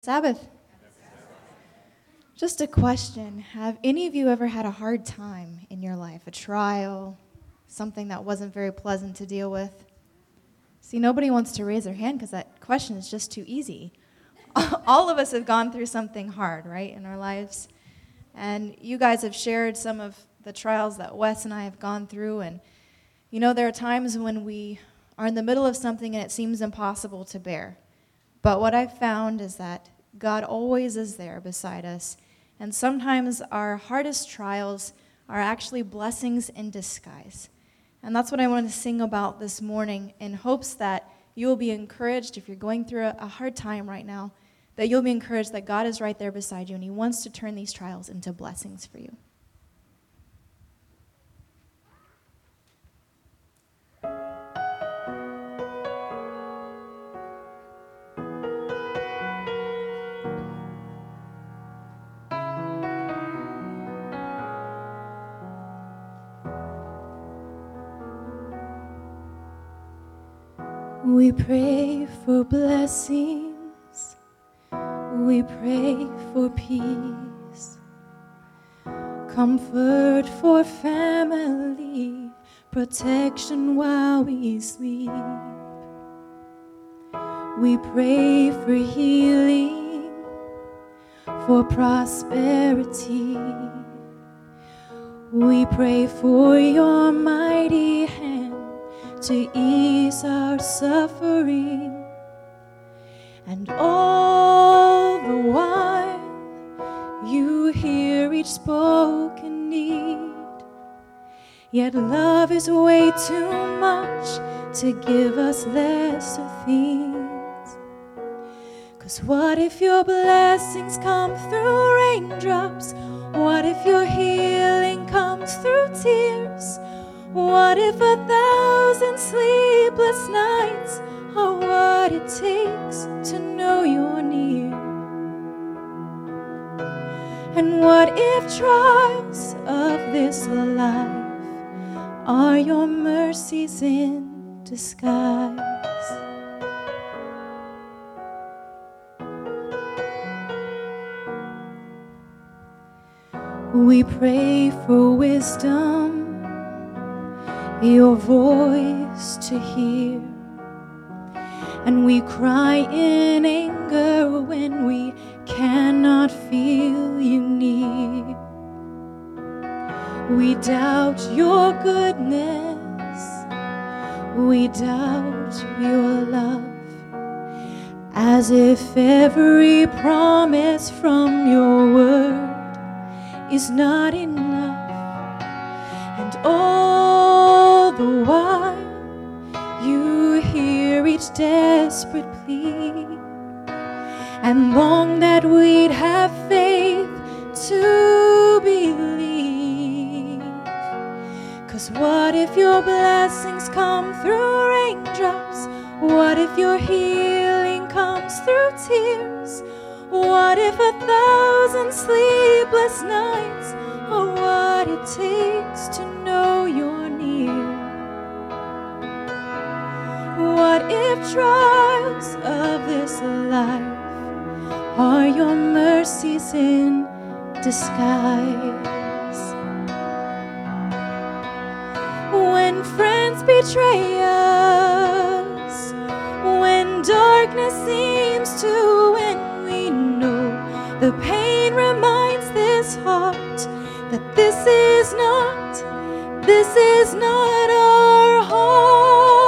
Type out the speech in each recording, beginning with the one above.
Sabbath. Just a question. Have any of you ever had a hard time in your life, a trial, something that wasn't very pleasant to deal with? See, nobody wants to raise their hand because that question is just too easy. All of us have gone through something hard, right, in our lives. And you guys have shared some of the trials that Wes and I have gone through. And, there are times when we are in the middle of something and it seems impossible to bear. But what I've found is that God always is there beside us. And sometimes our hardest trials are actually blessings in disguise. And that's what I want to sing about this morning, in hopes that you will be encouraged if you're going through a hard time right now, that you'll be encouraged that God is right there beside you and He wants to turn these trials into blessings for you. We pray for blessings, we pray for peace, comfort for family, protection while we sleep. We pray for healing, for prosperity. We pray for your mighty hand to ease our suffering, and all the while you hear each spoken need. Yet love is way too much to give us lesser things. 'Cause what if your blessings come through raindrops? What if your healing comes through tears? What if 1,000 sleepless nights are what it takes to know you're near? And what if trials of this life are your mercies in disguise? We pray for wisdom, your voice to hear, and we cry in anger when we cannot feel you near. We doubt your goodness, we doubt your love, as if every promise from your word is not enough. And all the while you hear each desperate plea, and long that we'd have faith to believe. 'Cause what if your blessings come through raindrops? What if your healing comes through tears? What if 1,000 sleepless nights are what it takes to know you're near? What if trials of this life are your mercies in disguise? When friends betray us, when darkness seems to win, we know the pain reminds this heart that this is not our home.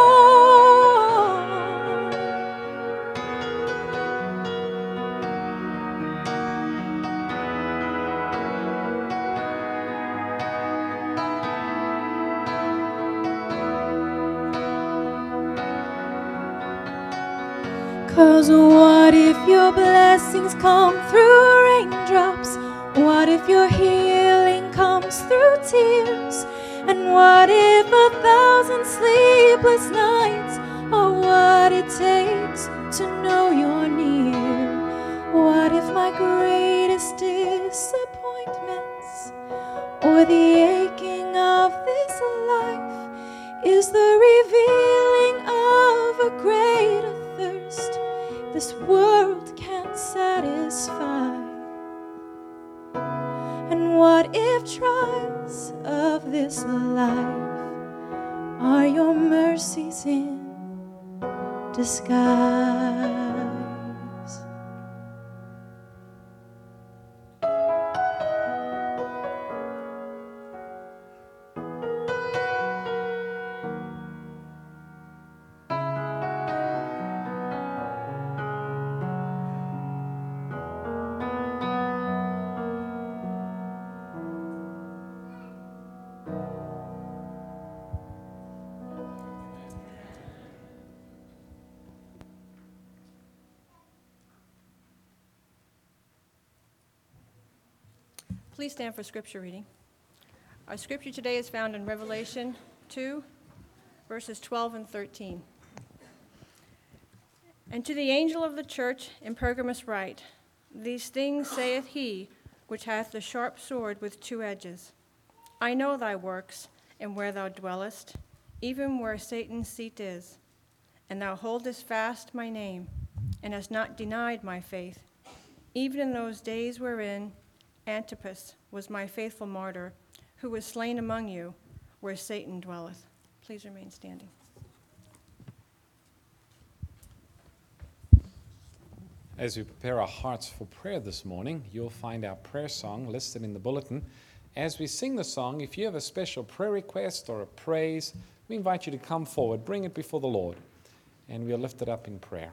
'Cause what if your blessings come through raindrops? What if your healing comes through tears? And what if 1,000 sleepless nights are what it takes to know you're near? What if my greatest disappointments, or the aching of this life, is the revealing of a greater thirst this world can't satisfied? And what if trials of this life are your mercies in disguise? Please stand for scripture reading. Our scripture today is found in Revelation 2, verses 12 and 13. And to the angel of the church in Pergamos write, These things saith he, which hath the sharp sword with two edges. I know thy works, and where thou dwellest, even where Satan's seat is. And thou holdest fast my name, and hast not denied my faith, even in those days wherein Antipas was my faithful martyr, who was slain among you, where Satan dwelleth. Please remain standing. As we prepare our hearts for prayer this morning, you'll find our prayer song listed in the bulletin. As we sing the song, if you have a special prayer request or a praise, we invite you to come forward, bring it before the Lord, and we'll lift it up in prayer.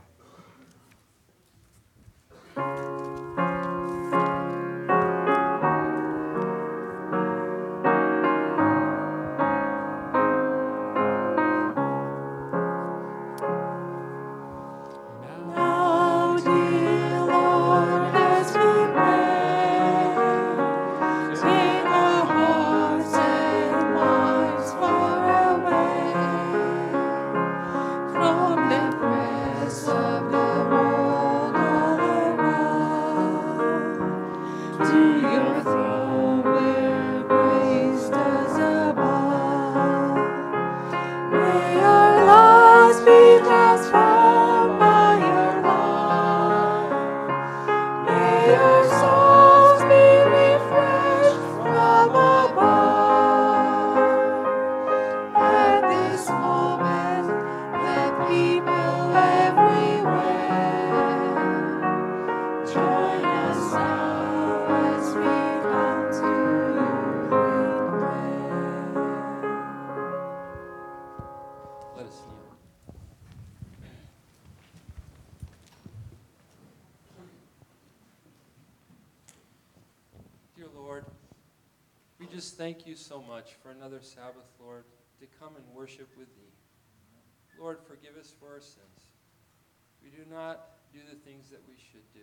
Thank you so much for another Sabbath, Lord, to come and worship with thee. Lord, forgive us for our sins. We do not do the things that we should do.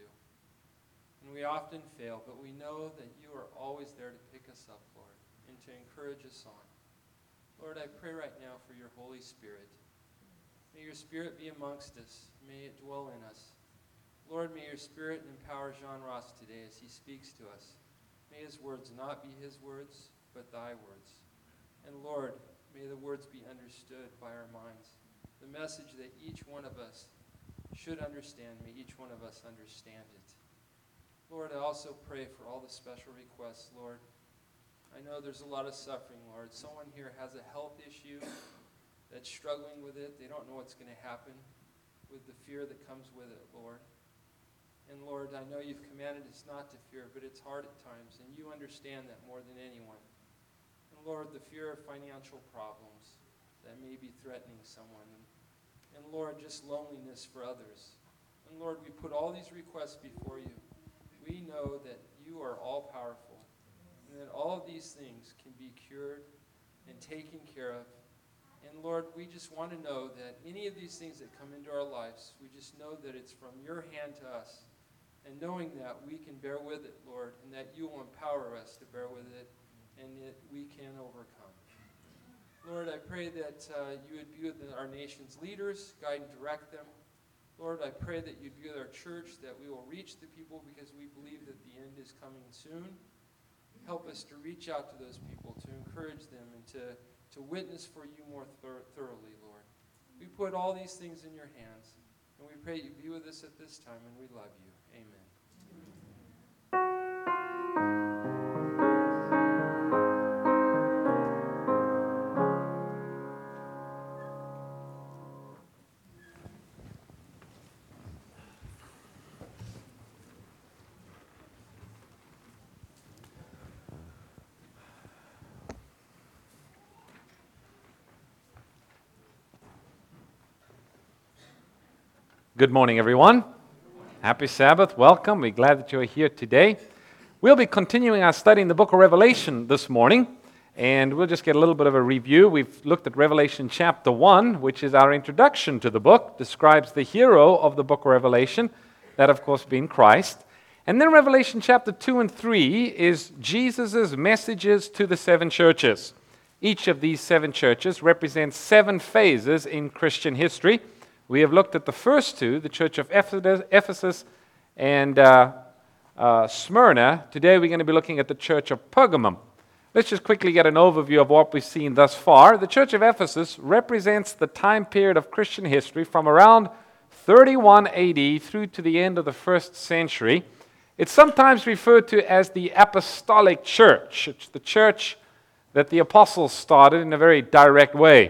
And we often fail, but we know that you are always there to pick us up, Lord, and to encourage us on. Lord, I pray right now for your Holy Spirit. May your Spirit be amongst us. May it dwell in us. Lord, may your Spirit empower Jean Ross today as he speaks to us. May his words not be his words, but thy words. And Lord, may the words be understood by our minds. The message that each one of us should understand, may each one of us understand it. Lord, I also pray for all the special requests, Lord. I know there's a lot of suffering, Lord. Someone here has a health issue that's struggling with it. They don't know what's going to happen with the fear that comes with it, Lord. And Lord, I know you've commanded us not to fear, but it's hard at times, and you understand that more than anyone. And Lord, the fear of financial problems that may be threatening someone. And Lord, just loneliness for others. And Lord, we put all these requests before you. We know that you are all powerful, and that all of these things can be cured and taken care of. And Lord, we just want to know that any of these things that come into our lives, we just know that it's from your hand to us. And knowing that we can bear with it, Lord, and that you will empower us to bear with it, and that we can overcome. Lord, I pray that you would be with our nation's leaders, guide and direct them. Lord, I pray that you'd be with our church, that we will reach the people because we believe that the end is coming soon. Help us to reach out to those people, to encourage them, and to witness for you more thoroughly, Lord. We put all these things in your hands, and we pray you be with us at this time, and we love you. Amen. Good morning, everyone. Happy Sabbath. Welcome. We're glad that you're here today. We'll be continuing our study in the book of Revelation this morning, and we'll just get a little bit of a review. We've looked at Revelation chapter 1, which is our introduction to the book, describes the hero of the book of Revelation, that, of course, being Christ. And then Revelation chapter 2 and 3 is Jesus' messages to the seven churches. Each of these seven churches represents seven phases in Christian history. We have looked at the first two, the church of Ephesus and Smyrna. Today we're going to be looking at the church of Pergamum. Let's just quickly get an overview of what we've seen thus far. The church of Ephesus represents the time period of Christian history from around 31 AD through to the end of the first century. It's sometimes referred to as the apostolic church. It's the church that the apostles started in a very direct way.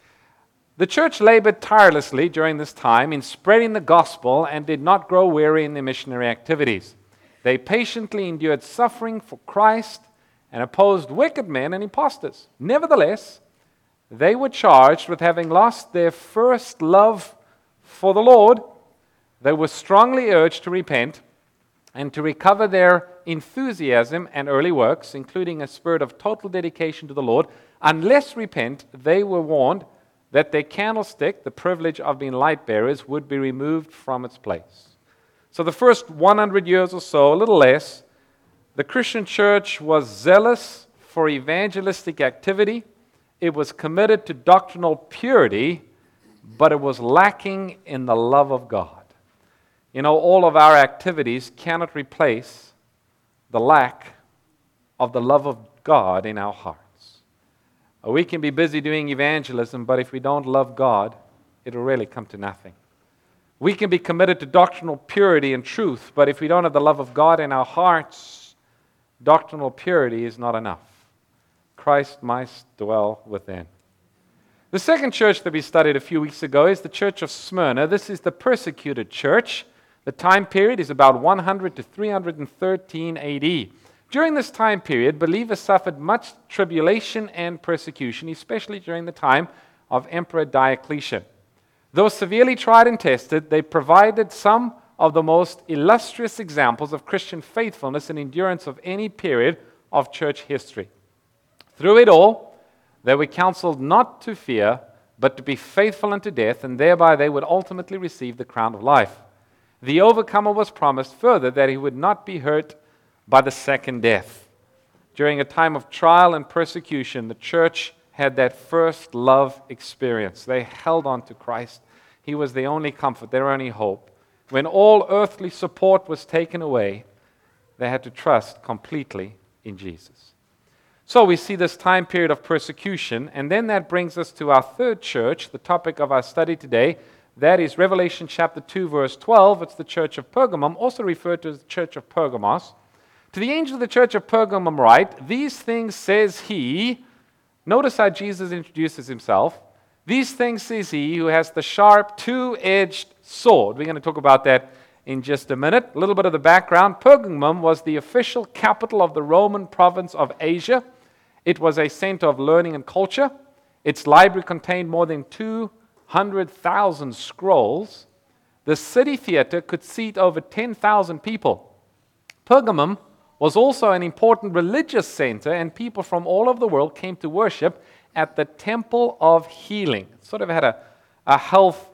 The church labored tirelessly during this time in spreading the gospel and did not grow weary in their missionary activities. They patiently endured suffering for Christ and opposed wicked men and impostors. Nevertheless, they were charged with having lost their first love for the Lord. They were strongly urged to repent and to recover their enthusiasm and early works, including a spirit of total dedication to the Lord. Unless repent, they were warned that their candlestick, the privilege of being light bearers, would be removed from its place. So the first 100 years or so, a little less, the Christian church was zealous for evangelistic activity. It was committed to doctrinal purity, but it was lacking in the love of God. You know, all of our activities cannot replace the lack of the love of God in our hearts. We can be busy doing evangelism, but if we don't love God, it'll really come to nothing. We can be committed to doctrinal purity and truth, but if we don't have the love of God in our hearts, doctrinal purity is not enough. Christ must dwell within. The second church that we studied a few weeks ago is the church of Smyrna. This is the persecuted church. The time period is about 100 to 313 AD. During this time period, believers suffered much tribulation and persecution, especially during the time of Emperor Diocletian. Though severely tried and tested, they provided some of the most illustrious examples of Christian faithfulness and endurance of any period of church history. Through it all, they were counseled not to fear, but to be faithful unto death, and thereby they would ultimately receive the crown of life. The overcomer was promised further that he would not be hurt by the second death. During a time of trial and persecution, the church had that first love experience. They held on to Christ. He was their only comfort, their only hope. When all earthly support was taken away, they had to trust completely in Jesus. So we see this time period of persecution, and then that brings us to our third church, the topic of our study today. That is Revelation chapter 2, verse 12. It's the church of Pergamum, also referred to as the church of Pergamos. To the angel of the church of Pergamum write, "These things says he," notice how Jesus introduces himself, "These things says he who has the sharp two-edged sword." We're going to talk about that in just a minute. A little bit of the background. Pergamum was the official capital of the Roman province of Asia. It was a center of learning and culture. Its library contained more than 200,000 scrolls. The city theater could seat over 10,000 people. Pergamum was also an important religious center, and people from all over the world came to worship at the Temple of Healing. It sort of had a health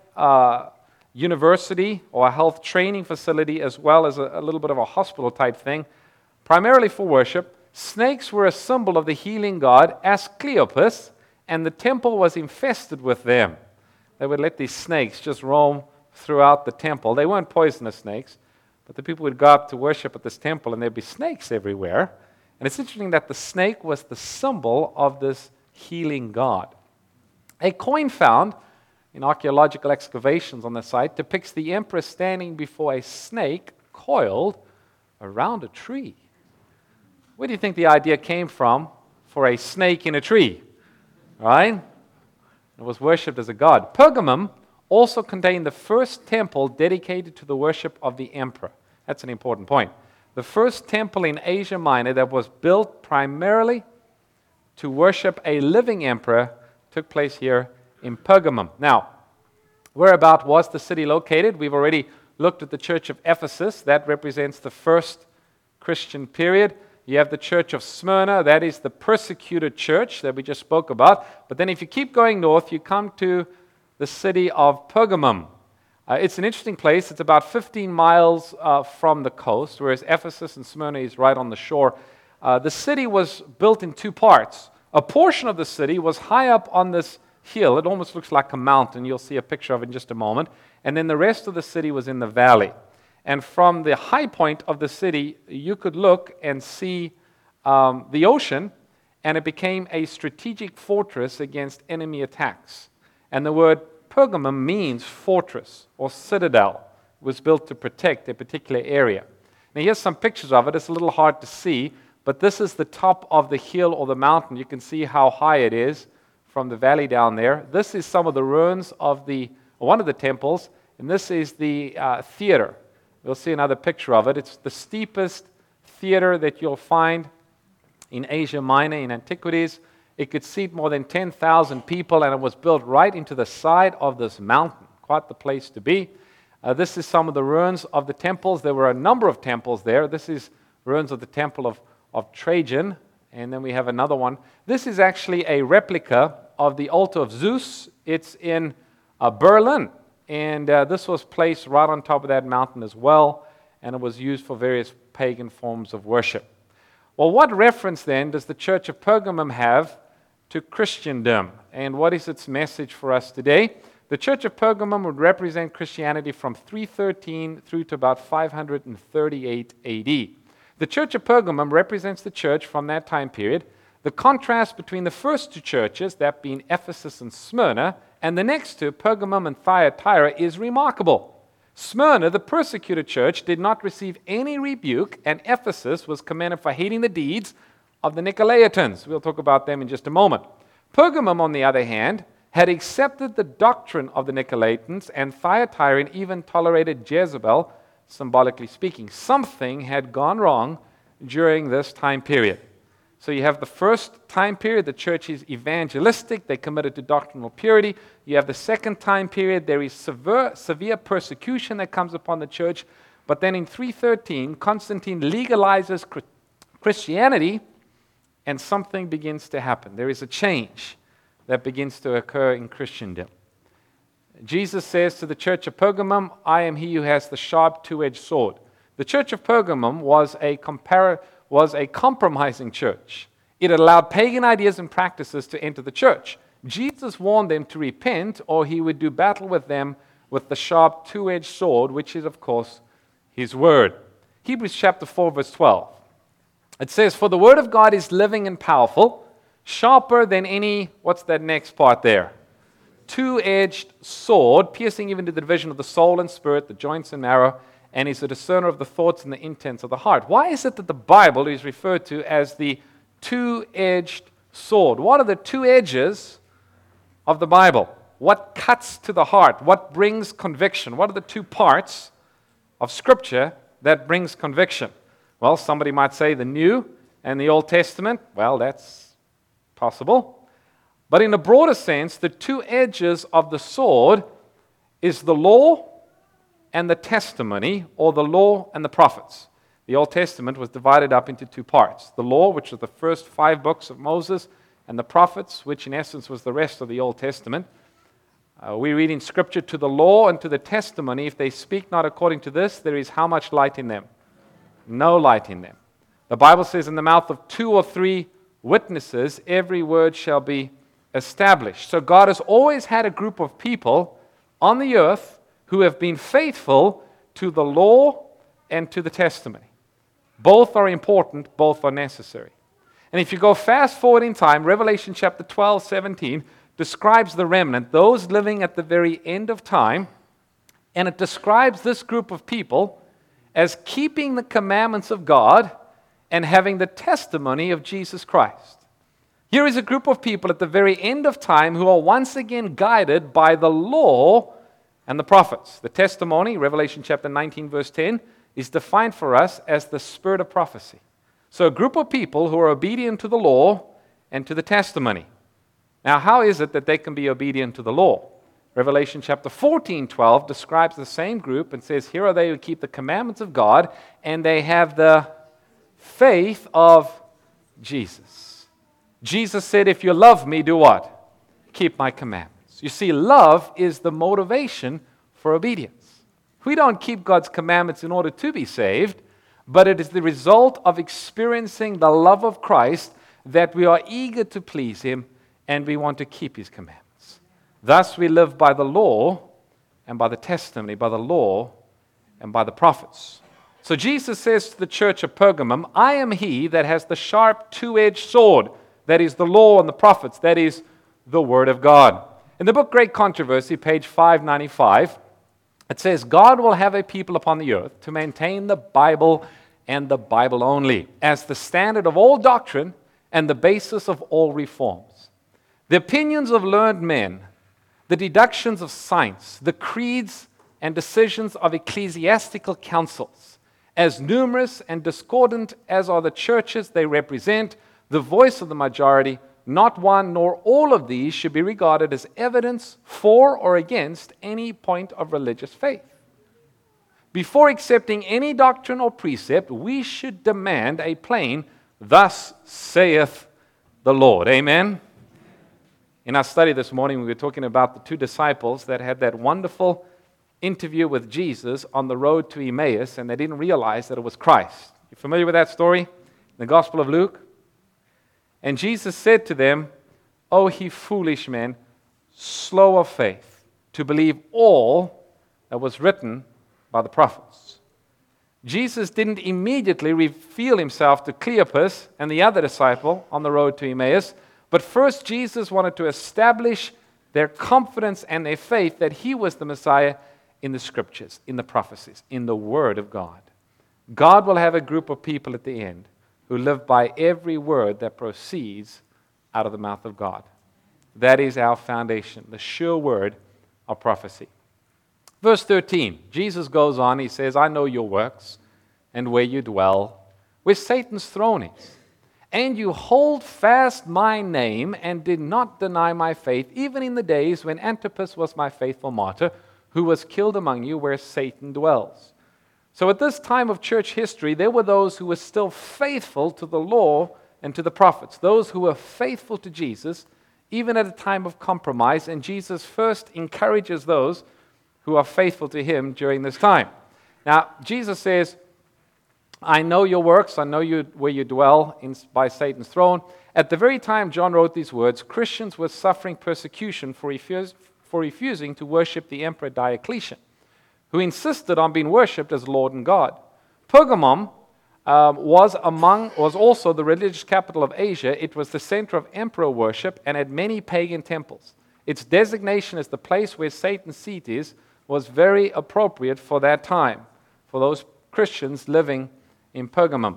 university or a health training facility, as well as a little bit of a hospital type thing, primarily for worship. Snakes were a symbol of the healing god Asclepius, and the temple was infested with them. They would let these snakes just roam throughout the temple. They weren't poisonous snakes, but the people would go up to worship at this temple, and there'd be snakes everywhere. And it's interesting that the snake was the symbol of this healing god. A coin found in archaeological excavations on the site depicts the emperor standing before a snake coiled around a tree. Where do you think the idea came from for a snake in a tree? Right? It was worshipped as a god. Pergamum also contained the first temple dedicated to the worship of the emperor. That's an important point. The first temple in Asia Minor that was built primarily to worship a living emperor took place here in Pergamum. Now, Whereabout was the city located? We've already looked at the church of Ephesus. That represents the first Christian period. You have the church of Smyrna. That is the persecuted church that we just spoke about. But then if you keep going north, you come to the city of Pergamum. It's an interesting place. It's about 15 miles from the coast, whereas Ephesus and Smyrna is right on the shore. The city was built in two parts. A portion of the city was high up on this hill. It almost looks like a mountain. You'll see a picture of it in just a moment. And then the rest of the city was in the valley. And from the high point of the city, you could look and see the ocean, and it became a strategic fortress against enemy attacks. And the word Pergamum means fortress or citadel. It was built to protect a particular area. Now here's some pictures of it. It's a little hard to see, but this is the top of the hill or the mountain. You can see how high it is from the valley down there. This is some of the ruins of one of the temples, and this is the theater. We'll see another picture of it. It's the steepest theater that you'll find in Asia Minor in antiquities. It could seat more than 10,000 people, and it was built right into the side of this mountain. Quite the place to be. This is some of the ruins of the temples. There were a number of temples there. This is ruins of the temple of Trajan, and then we have another one. This is actually a replica of the altar of Zeus. It's in Berlin, and this was placed right on top of that mountain as well, and it was used for various pagan forms of worship. Well, what reference then does the church of Pergamum have to Christendom, and what is its message for us today? The church of Pergamum would represent Christianity from 313 through to about 538 AD. The church of Pergamum represents the church from that time period. The contrast between the first two churches, that being Ephesus and Smyrna, and the next two, Pergamum and Thyatira, is remarkable. Smyrna, the persecuted church, did not receive any rebuke, and Ephesus was commended for hating the deeds of the Nicolaitans. We'll talk about them in just a moment. Pergamum, on the other hand, had accepted the doctrine of the Nicolaitans, and Thyatira even tolerated Jezebel, symbolically speaking. Something had gone wrong during this time period. So you have the first time period, the church is evangelistic, they committed to doctrinal purity. You have the second time period, there is severe persecution that comes upon the church. But then in 313, Constantine legalizes Christianity, and something begins to happen. There is a change that begins to occur in Christendom. Jesus says to the church of Pergamum, I am he who has the sharp two-edged sword. The church of Pergamum was a compromising church. It allowed pagan ideas and practices to enter the church. Jesus warned them to repent, or he would do battle with them with the sharp two-edged sword, which is, of course, his word. Hebrews chapter 4, verse 12. It says, for the word of God is living and powerful, sharper than any, what's that next part there? Two-edged sword, piercing even to the division of the soul and spirit, the joints and marrow, and is a discerner of the thoughts and the intents of the heart. Why is it that the Bible is referred to as the two-edged sword? What are the two edges of the Bible? What cuts to the heart? What brings conviction? What are the two parts of Scripture that brings conviction? Well, somebody might say the New and the Old Testament. Well, that's possible. But in a broader sense, the two edges of the sword is the law and the testimony, or the law and the prophets. The Old Testament was divided up into two parts. The law, which was the first 5 books of Moses, and the prophets, which in essence was the rest of the Old Testament. We read in Scripture, to the law and to the testimony, if they speak not according to this, there is how much light in them? No light in them. The Bible says, in the mouth of 2 or 3 witnesses, every word shall be established. So God has always had a group of people on the earth who have been faithful to the law and to the testimony. Both are important, both are necessary. And if you go fast forward in time, Revelation chapter 12, 17 describes the remnant, those living at the very end of time, and it describes this group of people as keeping the commandments of God and having the testimony of Jesus Christ. Here is a group of people at the very end of time who are once again guided by the law and the prophets. The testimony, Revelation chapter 19, verse 10, is defined for us as the spirit of prophecy. So a group of people who are obedient to the law and to the testimony. Now, how is it that they can be obedient to the law? Revelation chapter 14:12 describes the same group and says, here are they who keep the commandments of God, and they have the faith of Jesus. Jesus said, if you love me, do what? Keep my commandments. You see, love is the motivation for obedience. We don't keep God's commandments in order to be saved, but it is the result of experiencing the love of Christ that we are eager to please Him and we want to keep His commandments. Thus we live by the law and by the testimony, by the law and by the prophets. So Jesus says to the church of Pergamum, I am He that has the sharp two-edged sword, that is the law and the prophets, that is the Word of God. In the book Great Controversy, page 595, it says, God will have a people upon the earth to maintain the Bible and the Bible only as the standard of all doctrine and the basis of all reforms. The opinions of learned men, the deductions of science, the creeds and decisions of ecclesiastical councils, as numerous and discordant as are the churches they represent, the voice of the majority, not one nor all of these should be regarded as evidence for or against any point of religious faith. Before accepting any doctrine or precept, we should demand a plain, thus saith the Lord. Amen? In our study this morning, we were talking about the two disciples that had that wonderful interview with Jesus on the road to Emmaus, and they didn't realize that it was Christ. You familiar with that story? In the Gospel of Luke? And Jesus said to them, O ye foolish men, slow of faith, to believe all that was written by the prophets. Jesus didn't immediately reveal himself to Cleopas and the other disciple on the road to Emmaus, but first Jesus wanted to establish their confidence and their faith that he was the Messiah in the Scriptures, in the prophecies, in the Word of God. God will have a group of people at the end who live by every word that proceeds out of the mouth of God. That is our foundation, the sure word of prophecy. Verse 13, Jesus goes on, he says, I know your works and where you dwell, where Satan's throne is. And you hold fast my name and did not deny my faith, even in the days when Antipas was my faithful martyr, who was killed among you where Satan dwells. So at this time of church history, there were those who were still faithful to the law and to the prophets, those who were faithful to Jesus, even at a time of compromise, and Jesus first encourages those who are faithful to him during this time. Now, Jesus says, I know your works, I know where you dwell by Satan's throne. At the very time John wrote these words, Christians were suffering persecution for refusing to worship the Emperor Diocletian, who insisted on being worshipped as Lord and God. Pergamum was also the religious capital of Asia. It was the center of emperor worship and had many pagan temples. Its designation as the place where Satan's seat is was very appropriate for that time, for those Christians living in Pergamum.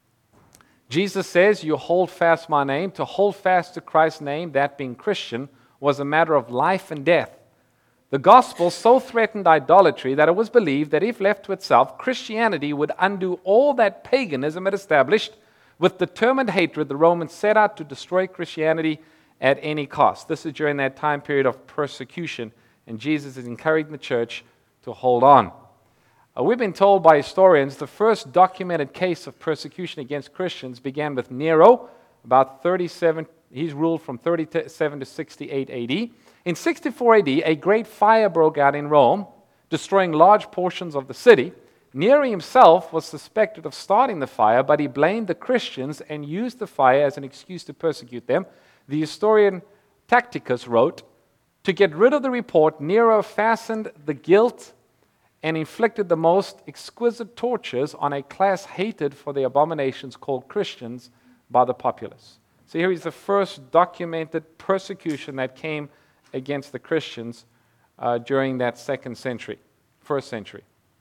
Jesus says, you hold fast my name. To hold fast to Christ's name, that being Christian, was a matter of life and death. The gospel so threatened idolatry that it was believed that if left to itself, Christianity would undo all that paganism had established. With determined hatred, the Romans set out to destroy Christianity at any cost. This is during that time period of persecution, and Jesus is encouraging the church to hold on. We've been told by historians the first documented case of persecution against Christians began with Nero, about 37. He's ruled from 37 to 68 AD. In 64 AD, a great fire broke out in Rome, destroying large portions of the city. Nero himself was suspected of starting the fire, but he blamed the Christians and used the fire as an excuse to persecute them. The historian Tacitus wrote, to get rid of the report, Nero fastened the guilt and inflicted the most exquisite tortures on a class hated for the abominations called Christians by the populace. So here is the first documented persecution that came against the Christians during that first century.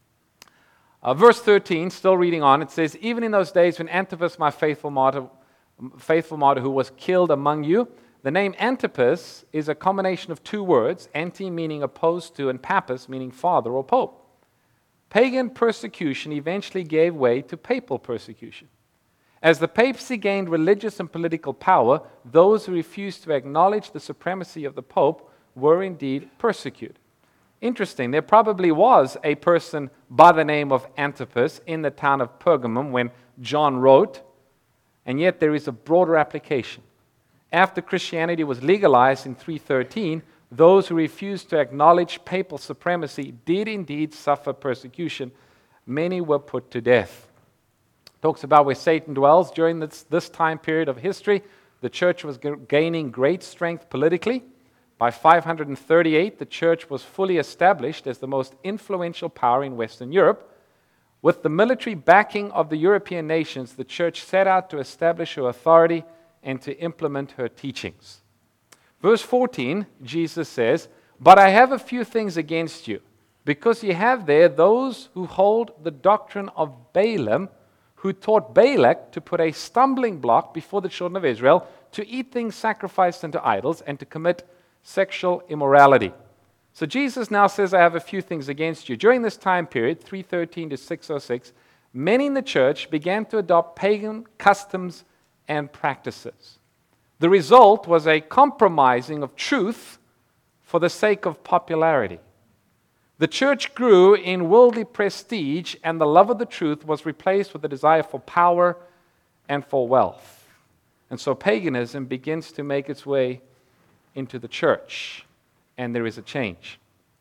Verse 13, still reading on, it says, even in those days when Antipas, my faithful martyr who was killed among you, the name Antipas is a combination of two words, anti meaning opposed to, and pappus meaning father or pope. Pagan persecution eventually gave way to papal persecution. As the papacy gained religious and political power, those who refused to acknowledge the supremacy of the pope were indeed persecuted. Interesting, there probably was a person by the name of Antipas in the town of Pergamum when John wrote, and yet there is a broader application. After Christianity was legalized in 313, those who refused to acknowledge papal supremacy did indeed suffer persecution. Many were put to death. Talks about where Satan dwells. During this time period of history, the church was gaining great strength politically. By 538, the church was fully established as the most influential power in Western Europe. With the military backing of the European nations, the church set out to establish her authority and to implement her teachings. Verse 14, Jesus says, "But I have a few things against you, because you have there those who hold the doctrine of Balaam, who taught Balak to put a stumbling block before the children of Israel, to eat things sacrificed unto idols, and to commit sexual immorality." So Jesus now says, I have a few things against you. During this time period, 313 to 606, many in the church began to adopt pagan customs and practices. The result was a compromising of truth for the sake of popularity. The church grew in worldly prestige, and the love of the truth was replaced with a desire for power and for wealth. And so paganism begins to make its way into the church, and there is a change.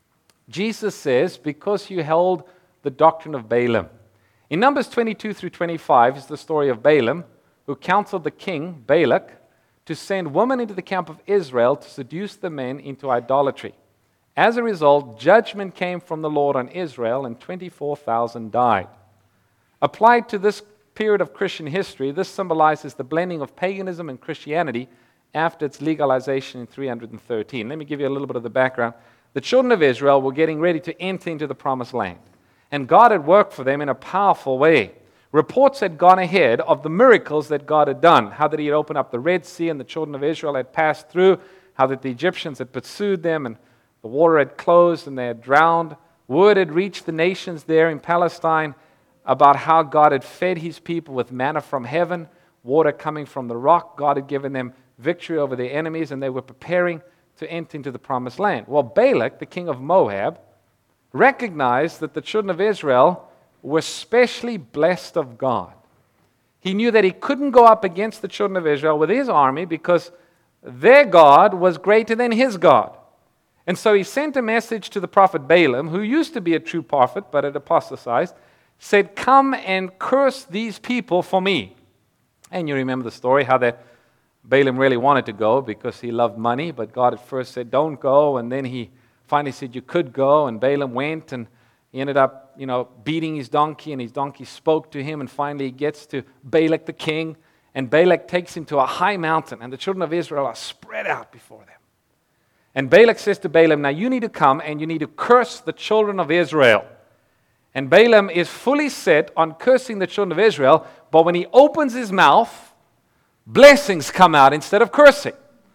Jesus says, because you held the doctrine of Balaam. In Numbers 22 through 25 is the story of Balaam, who counseled the king, Balak, to send women into the camp of Israel to seduce the men into idolatry. As a result, judgment came from the Lord on Israel, and 24,000 died. Applied to this period of Christian history, this symbolizes the blending of paganism and Christianity after its legalization in 313. Let me give you a little bit of the background. The children of Israel were getting ready to enter into the promised land, and God had worked for them in a powerful way. Reports had gone ahead of the miracles that God had done, how that he had opened up the Red Sea and the children of Israel had passed through, how that the Egyptians had pursued them and the water had closed and they had drowned. Word had reached the nations there in Palestine about how God had fed his people with manna from heaven, water coming from the rock. God had given them victory over their enemies, and they were preparing to enter into the promised land. Well, Balak, the king of Moab, recognized that the children of Israel were specially blessed of God. He knew that he couldn't go up against the children of Israel with his army because their God was greater than his God. And so he sent a message to the prophet Balaam, who used to be a true prophet but had apostatized, said, "Come and curse these people for me." And you remember the story, how that Balaam really wanted to go because he loved money, but God at first said, "Don't go," and then he finally said, "You could go," and Balaam went, and he ended up, beating his donkey, and his donkey spoke to him, and finally he gets to Balak the king, and Balak takes him to a high mountain, and the children of Israel are spread out before them. And Balak says to Balaam, "Now you need to come, and you need to curse the children of Israel." And Balaam is fully set on cursing the children of Israel, but when he opens his mouth, blessings come out instead of cursing.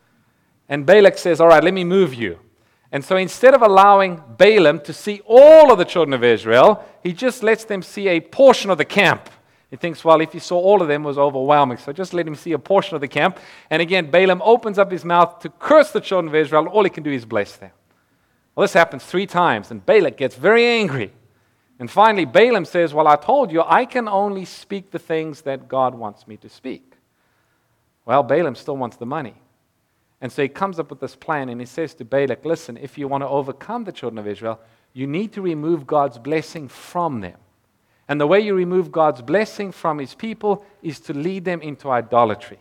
And Balak says, "All right, let me move you." And so instead of allowing Balaam to see all of the children of Israel, he just lets them see a portion of the camp. He thinks, well, if he saw all of them, it was overwhelming. So just let him see a portion of the camp. And again, Balaam opens up his mouth to curse the children of Israel. All he can do is bless them. Well, this happens 3 times, and Balak gets very angry. And finally, Balaam says, "Well, I told you, I can only speak the things that God wants me to speak." Well, Balaam still wants the money. And so he comes up with this plan, and he says to Balak, "Listen, if you want to overcome the children of Israel, you need to remove God's blessing from them. And the way you remove God's blessing from his people is to lead them into idolatry."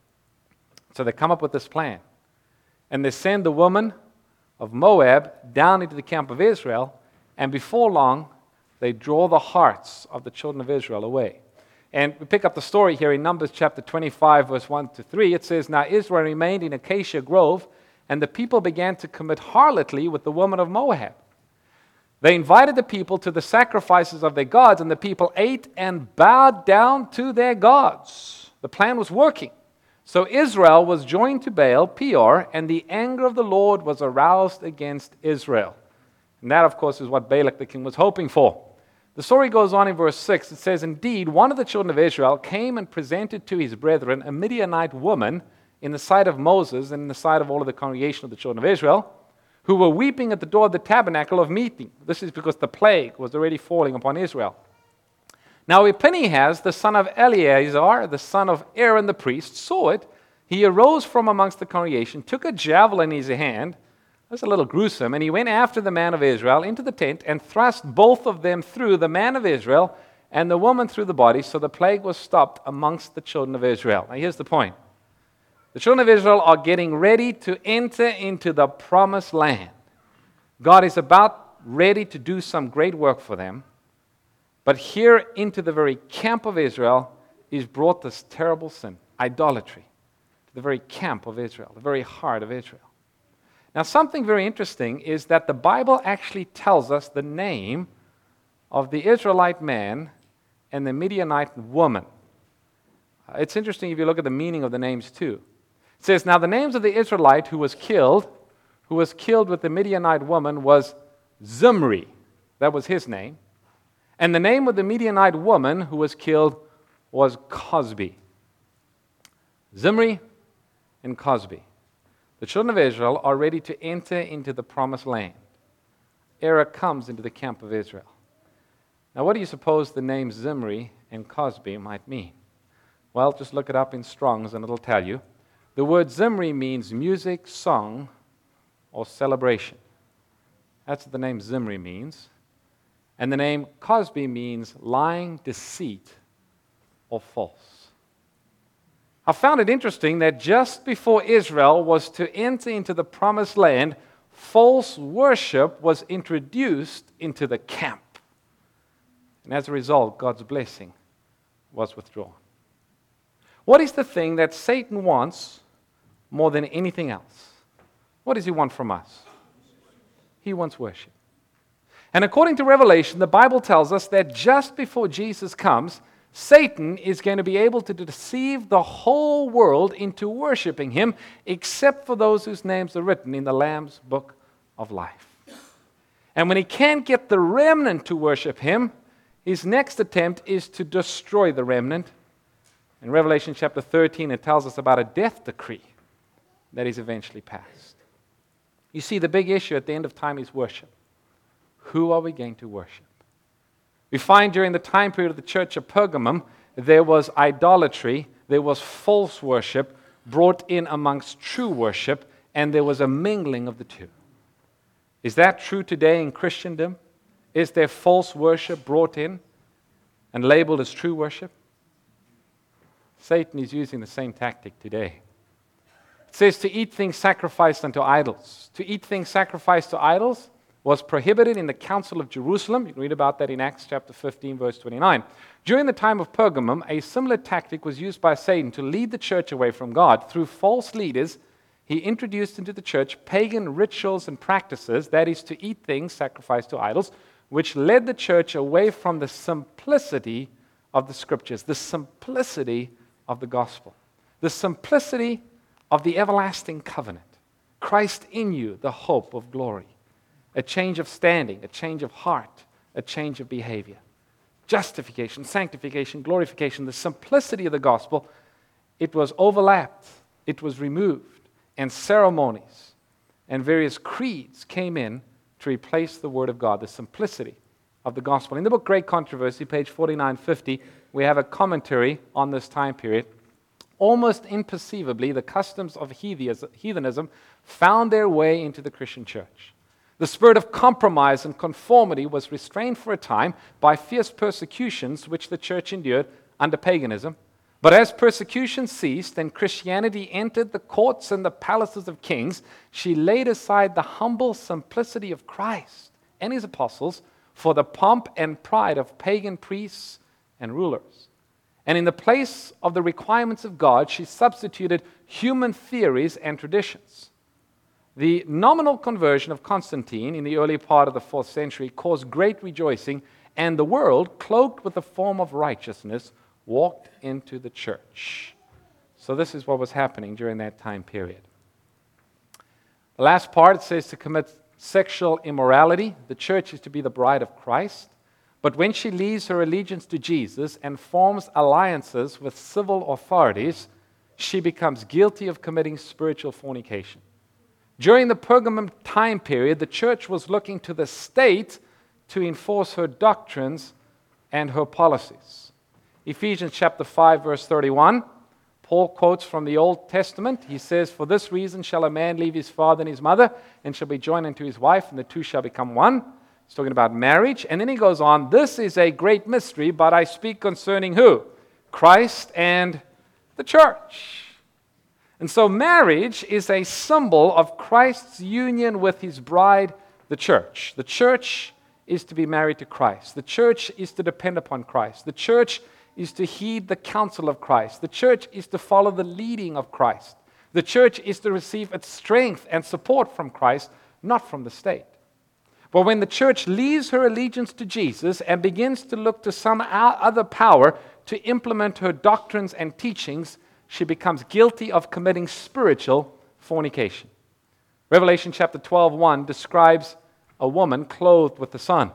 So they come up with this plan. And they send the woman of Moab down into the camp of Israel, and before long, they draw the hearts of the children of Israel away. And we pick up the story here in Numbers chapter 25, verse 1 to 3. It says, "Now Israel remained in Acacia Grove, and the people began to commit harlotry with the woman of Moab. They invited the people to the sacrifices of their gods, and the people ate and bowed down to their gods." The plan was working. So Israel was joined to Baal Peor, and the anger of the Lord was aroused against Israel. And that, of course, is what Balak the king was hoping for. The story goes on in verse 6. It says, "Indeed, one of the children of Israel came and presented to his brethren a Midianite woman in the sight of Moses and in the sight of all of the congregation of the children of Israel, who were weeping at the door of the tabernacle of meeting. This is because the plague was already falling upon Israel. Now Phinehas, the son of Eleazar, the son of Aaron the priest, saw it. He arose from amongst the congregation, took a javelin in his hand. That's a little gruesome. And he went after the man of Israel into the tent and thrust both of them through, the man of Israel and the woman through the body. So the plague was stopped amongst the children of Israel. Now here's the point. The children of Israel are getting ready to enter into the promised land. God is about ready to do some great work for them. But here into the very camp of Israel is brought this terrible sin, idolatry, to the very camp of Israel, the very heart of Israel. Now, something very interesting is that the Bible actually tells us the name of the Israelite man and the Midianite woman. It's interesting if you look at the meaning of the names too. It says, now the names of the Israelite who was killed with the Midianite woman was Zimri. That was his name. And the name of the Midianite woman who was killed was Cosbi. Zimri and Cosbi. The children of Israel are ready to enter into the promised land. Error comes into the camp of Israel. Now, what do you suppose the names Zimri and Cosbi might mean? Well, just look it up in Strong's and it'll tell you. The word Zimri means music, song, or celebration. That's what the name Zimri means. And the name Cosbi means lying, deceit, or false. I found it interesting that just before Israel was to enter into the promised land, false worship was introduced into the camp. And as a result, God's blessing was withdrawn. What is the thing that Satan wants more than anything else? What does he want from us? He wants worship. And according to Revelation, the Bible tells us that just before Jesus comes, Satan is going to be able to deceive the whole world into worshiping him, except for those whose names are written in the Lamb's book of life. And when he can't get the remnant to worship him, his next attempt is to destroy the remnant. In Revelation chapter 13, it tells us about a death decree that is eventually passed. You see, the big issue at the end of time is worship. Who are we going to worship? We find during the time period of the church of Pergamum, there was idolatry, there was false worship brought in amongst true worship, and there was a mingling of the two. Is that true today in Christendom? Is there false worship brought in and labeled as true worship? Satan is using the same tactic today. It says to eat things sacrificed unto idols. To eat things sacrificed to idols was prohibited in the Council of Jerusalem. You can read about that in Acts chapter 15, verse 29. During the time of Pergamum, a similar tactic was used by Satan to lead the church away from God. Through false leaders, he introduced into the church pagan rituals and practices, that is, to eat things sacrificed to idols, which led the church away from the simplicity of the Scriptures, the simplicity of the gospel, the simplicity of the everlasting covenant. Christ in you, the hope of glory. A change of standing, a change of heart, a change of behavior. Justification, sanctification, glorification, the simplicity of the gospel, it was overlapped, it was removed, and ceremonies and various creeds came in to replace the Word of God, the simplicity of the gospel. In the book Great Controversy, page 4950, we have a commentary on this time period. Almost imperceivably, the customs of heathenism found their way into the Christian church. The spirit of compromise and conformity was restrained for a time by fierce persecutions which the church endured under paganism. But as persecution ceased and Christianity entered the courts and the palaces of kings, she laid aside the humble simplicity of Christ and his apostles for the pomp and pride of pagan priests and rulers. And in the place of the requirements of God, she substituted human theories and traditions. The nominal conversion of Constantine in the early part of the 4th century caused great rejoicing, and the world, cloaked with a form of righteousness, walked into the church. So this is what was happening during that time period. The last part, it says to commit sexual immorality. The church is to be the bride of Christ. But when she leaves her allegiance to Jesus and forms alliances with civil authorities, she becomes guilty of committing spiritual fornication. During the Pergamum time period, the church was looking to the state to enforce her doctrines and her policies. Ephesians chapter 5, verse 31, Paul quotes from the Old Testament. He says, "For this reason shall a man leave his father and his mother, and shall be joined unto his wife, and the two shall become one." He's talking about marriage. And then he goes on, "This is a great mystery, but I speak concerning" who? Christ and the church. And so marriage is a symbol of Christ's union with his bride, the church. The church is to be married to Christ. The church is to depend upon Christ. The church is to heed the counsel of Christ. The church is to follow the leading of Christ. The church is to receive its strength and support from Christ, not from the state. But when the church leaves her allegiance to Jesus and begins to look to some other power to implement her doctrines and teachings, she becomes guilty of committing spiritual fornication. Revelation chapter 12:1 describes a woman clothed with the sun.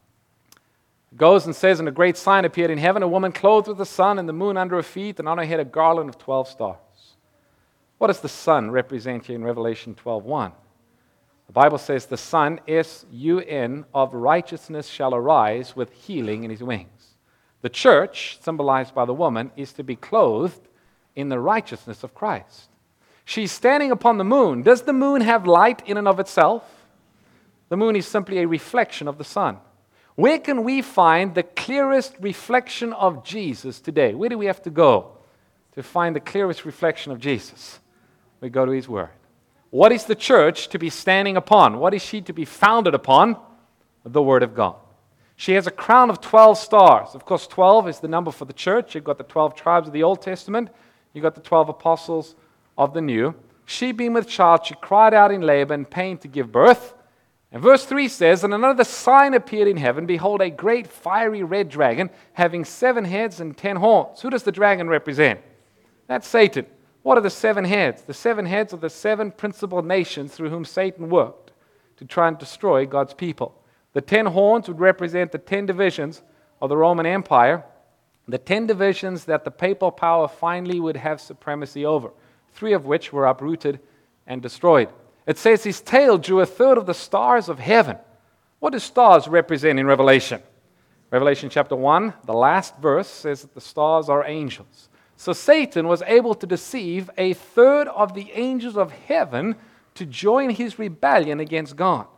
It goes and says, "And a great sign appeared in heaven, a woman clothed with the sun and the moon under her feet, and on her head a garland of 12 stars." What does the sun represent here in Revelation 12:1? The Bible says the sun, S-U-N, of righteousness shall arise with healing in his wings. The church, symbolized by the woman, is to be clothed in the righteousness of Christ. She's standing upon the moon. Does the moon have light in and of itself? The moon is simply a reflection of the sun. Where can we find the clearest reflection of Jesus today? Where do we have to go to find the clearest reflection of Jesus? We go to his word. What is the church to be standing upon? What is she to be founded upon? The word of God. She has a crown of 12 stars. Of course, 12 is the number for the church. You've got the 12 tribes of the Old Testament. You've got the 12 apostles of the New. She being with child, she cried out in labor and pain to give birth. And verse 3 says, "And another sign appeared in heaven. Behold, a great fiery red dragon, having 7 heads and 10 horns." Who does the dragon represent? That's Satan. What are the 7 heads? The 7 heads are the 7 principal nations through whom Satan worked to try and destroy God's people. The 10 horns would represent the 10 divisions of the Roman Empire, the 10 divisions that the papal power finally would have supremacy over, 3 of which were uprooted and destroyed. It says his tail drew 1/3 of the stars of heaven. What do stars represent in Revelation? Revelation chapter 1, the last verse says that the stars are angels. So Satan was able to deceive 1/3 of the angels of heaven to join his rebellion against God.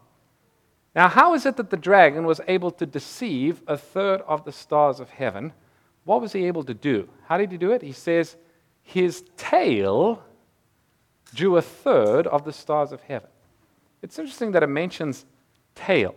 Now, how is it that the dragon was able to deceive 1/3 of the stars of heaven? What was he able to do? How did he do it? He says his tail drew 1/3 of the stars of heaven. It's interesting that it mentions tail.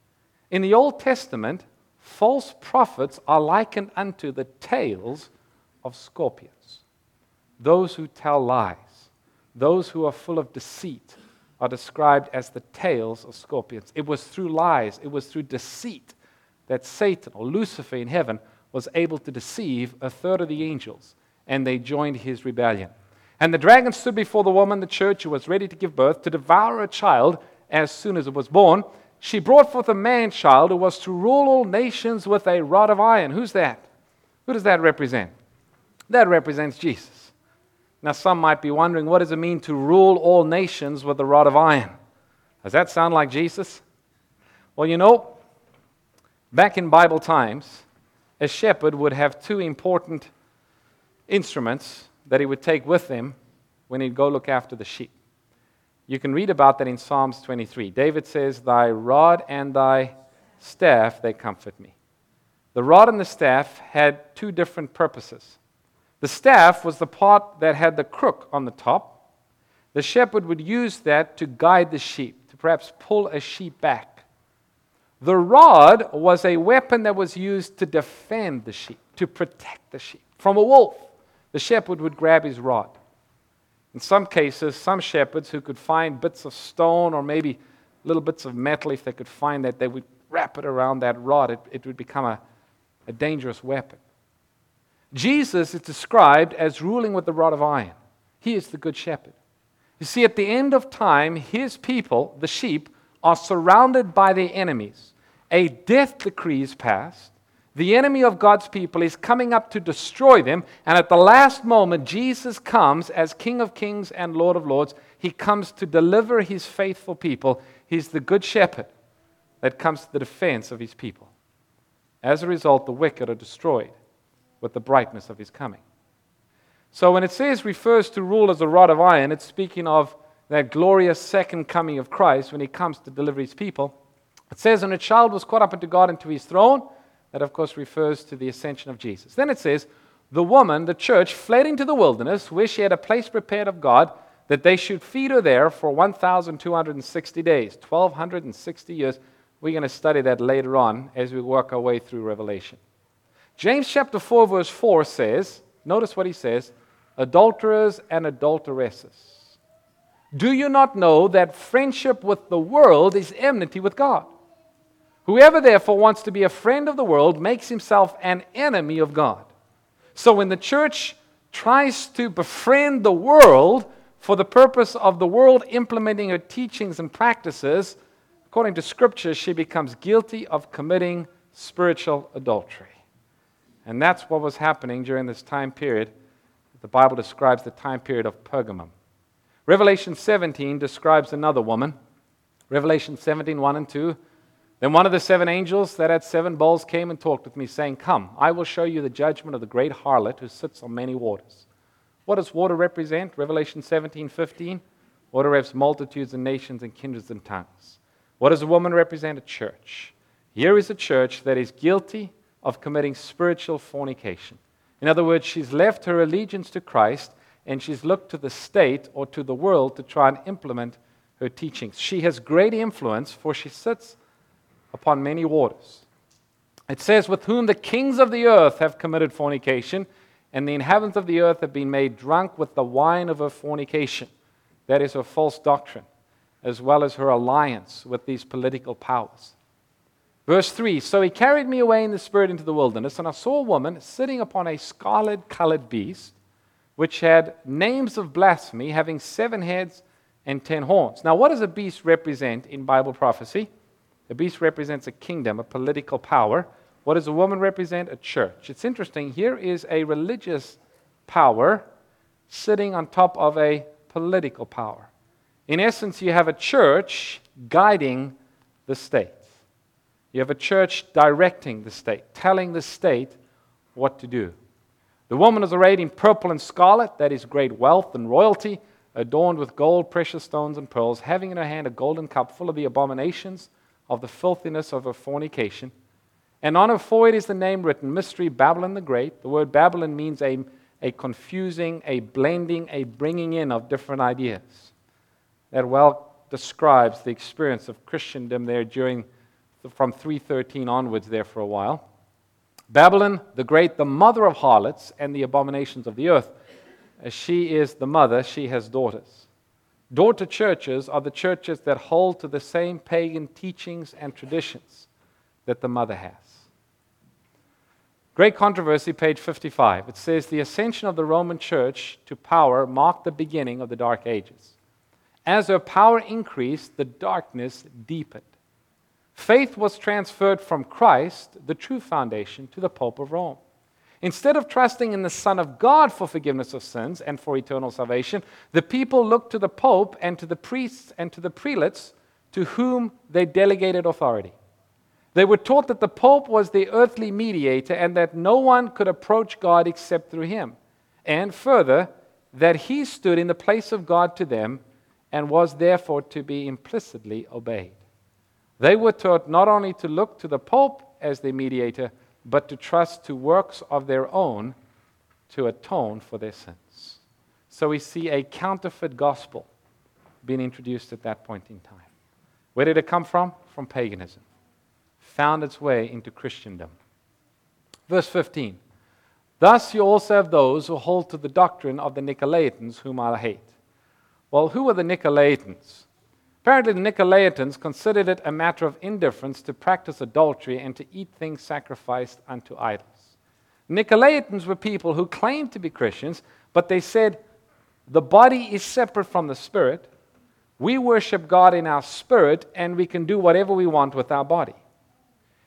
In the Old Testament, false prophets are likened unto the tails of scorpions. Those who tell lies, those who are full of deceit, are described as the tails of scorpions. It was through lies, it was through deceit that Satan, or Lucifer in heaven, was able to deceive 1/3 of the angels, and they joined his rebellion. And the dragon stood before the woman, the church, who was ready to give birth, to devour a child as soon as it was born. She brought forth a man-child who was to rule all nations with a rod of iron. Who's that? Who does that represent? That represents Jesus. Now, some might be wondering, what does it mean to rule all nations with a rod of iron? Does that sound like Jesus? Well, you know, back in Bible times, a shepherd would have 2 important instruments that he would take with him when he'd go look after the sheep. You can read about that in Psalms 23. David says, "Thy rod and thy staff, they comfort me." The rod and the staff had 2 different purposes. The staff was the part that had the crook on the top. The shepherd would use that to guide the sheep, to perhaps pull a sheep back. The rod was a weapon that was used to defend the sheep, to protect the sheep from a wolf. The shepherd would grab his rod. In some cases, some shepherds who could find bits of stone or maybe little bits of metal, if they could find that, they would wrap it around that rod. It would become a dangerous weapon. Jesus is described as ruling with the rod of iron. He is the good shepherd. You see, at the end of time, his people, the sheep, are surrounded by their enemies. A death decree is passed. The enemy of God's people is coming up to destroy them. And at the last moment, Jesus comes as King of Kings and Lord of Lords. He comes to deliver his faithful people. He's the good shepherd that comes to the defense of his people. As a result, the wicked are destroyed with the brightness of his coming. So when it says refers to rule as a rod of iron, it's speaking of that glorious second coming of Christ when he comes to deliver his people. It says, and a child was caught up into God and to his throne. That, of course, refers to the ascension of Jesus. Then it says, the woman, the church, fled into the wilderness where she had a place prepared of God that they should feed her there for 1,260 days, 1,260 years. We're going to study that later on as we work our way through Revelation. James chapter 4, verse 4 says, notice what he says, adulterers and adulteresses. Do you not know that friendship with the world is enmity with God? Whoever therefore wants to be a friend of the world makes himself an enemy of God. So when the church tries to befriend the world for the purpose of the world implementing her teachings and practices, according to Scripture, she becomes guilty of committing spiritual adultery. And that's what was happening during this time period. The Bible describes the time period of Pergamum. Revelation 17 describes another woman. Revelation 17, 1 and 2. Then one of the 7 angels that had 7 bowls came and talked with me, saying, come, I will show you the judgment of the great harlot who sits on many waters. What does water represent? Revelation 17, 15. Water represents multitudes and nations and kindreds and tongues. What does a woman represent? A church. Here is a church that is guilty of committing spiritual fornication. In other words, she's left her allegiance to Christ and she's looked to the state or to the world to try and implement her teachings. She has great influence, for she sits upon many waters. It says, with whom the kings of the earth have committed fornication, and the inhabitants of the earth have been made drunk with the wine of her fornication. That is her false doctrine, as well as her alliance with these political powers. Verse 3, so he carried me away in the spirit into the wilderness, and I saw a woman sitting upon a scarlet-colored beast, which had names of blasphemy, having 7 heads and 10 horns. Now, what does a beast represent in Bible prophecy? A beast represents a kingdom, a political power. What does a woman represent? A church. It's interesting. Here is a religious power sitting on top of a political power. In essence, you have a church guiding the state. You have a church directing the state, telling the state what to do. The woman is arrayed in purple and scarlet, that is great wealth and royalty, adorned with gold, precious stones, and pearls, having in her hand a golden cup full of the abominations of the filthiness of her fornication. And on her forehead is the name written, Mystery Babylon the Great. The word Babylon means a confusing, a blending, a bringing in of different ideas. That well describes the experience of Christendom there from 313 onwards there for a while. Babylon the Great, the mother of harlots and the abominations of the earth. As she is the mother, she has daughters. Daughter churches are the churches that hold to the same pagan teachings and traditions that the mother has. Great Controversy, page 55. It says, the ascension of the Roman Church to power marked the beginning of the Dark Ages. As her power increased, the darkness deepened. Faith was transferred from Christ, the true foundation, to the Pope of Rome. Instead of trusting in the Son of God for forgiveness of sins and for eternal salvation, the people looked to the Pope and to the priests and to the prelates to whom they delegated authority. They were taught that the Pope was the earthly mediator and that no one could approach God except through him. And further, that he stood in the place of God to them and was therefore to be implicitly obeyed. They were taught not only to look to the Pope as their mediator, but to trust to works of their own to atone for their sins. So we see a counterfeit gospel being introduced at that point in time. Where did it come from? From paganism. Found its way into Christendom. Verse 15. Thus you also have those who hold to the doctrine of the Nicolaitans, whom I hate. Well, who are the Nicolaitans? Apparently, the Nicolaitans considered it a matter of indifference to practice adultery and to eat things sacrificed unto idols. Nicolaitans were people who claimed to be Christians, but they said the body is separate from the spirit. We worship God in our spirit, and we can do whatever we want with our body.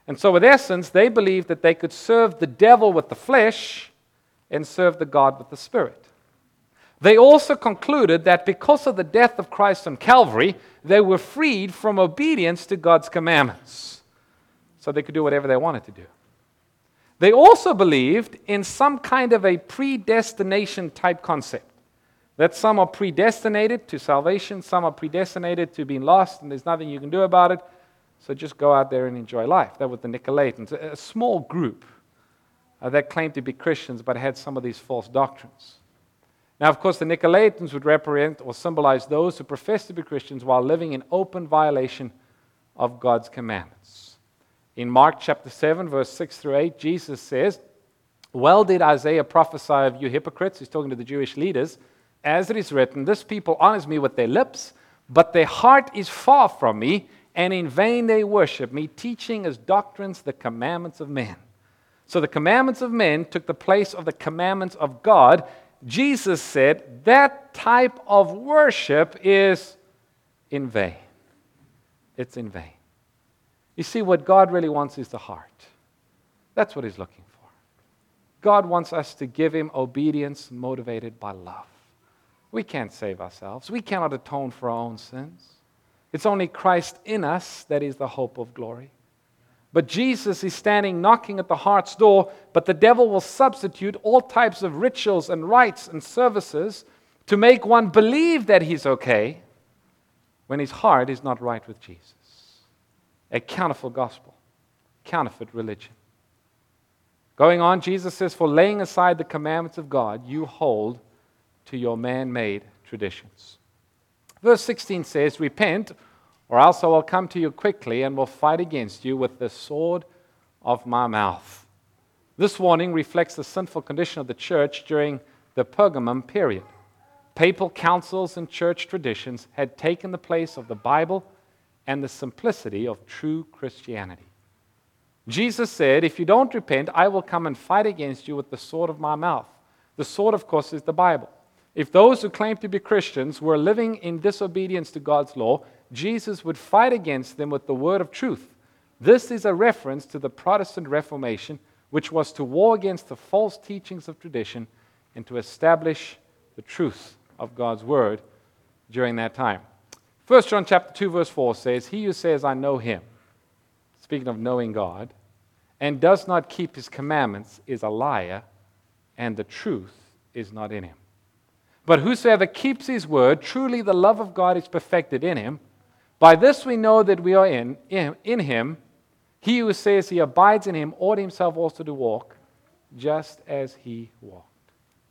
And so, with essence, they believed that they could serve the devil with the flesh and serve the God with the Spirit. They also concluded that because of the death of Christ on Calvary, they were freed from obedience to God's commandments. So they could do whatever they wanted to do. They also believed in some kind of a predestination type concept. That some are predestinated to salvation, some are predestinated to being lost, and there's nothing you can do about it. So just go out there and enjoy life. That was the Nicolaitans, a small group that claimed to be Christians but had some of these false doctrines. Now, of course, the Nicolaitans would represent or symbolize those who profess to be Christians while living in open violation of God's commandments. In Mark chapter 7, verse 6 through 8, Jesus says, "Well did Isaiah prophesy of you hypocrites," he's talking to the Jewish leaders, "as it is written, this people honors me with their lips, but their heart is far from me, and in vain they worship me, teaching as doctrines the commandments of men." So the commandments of men took the place of the commandments of God. Jesus said that type of worship is in vain. It's in vain. You see, what God really wants is the heart. That's what He's looking for. God wants us to give Him obedience motivated by love. We can't save ourselves. We cannot atone for our own sins. It's only Christ in us that is the hope of glory. But Jesus is standing knocking at the heart's door, but the devil will substitute all types of rituals and rites and services to make one believe that he's okay when his heart is not right with Jesus. A counterfeit gospel, counterfeit religion. Going on, Jesus says, "For laying aside the commandments of God, you hold to your man-made traditions." Verse 16 says, "Repent, or else I will come to you quickly and will fight against you with the sword of my mouth." This warning reflects the sinful condition of the church during the Pergamum period. Papal councils and church traditions had taken the place of the Bible and the simplicity of true Christianity. Jesus said, "If you don't repent, I will come and fight against you with the sword of my mouth." The sword, of course, is the Bible. If those who claim to be Christians were living in disobedience to God's law, Jesus would fight against them with the word of truth. This is a reference to the Protestant Reformation, which was to war against the false teachings of tradition and to establish the truth of God's word during that time. 1 John chapter 2, verse 4 says, "He who says, 'I know Him,'" speaking of knowing God, "and does not keep His commandments is a liar, and the truth is not in him. But whosoever keeps His word, truly the love of God is perfected in him. By this we know that we are in Him. He who says he abides in Him ought himself also to walk, just as He walked."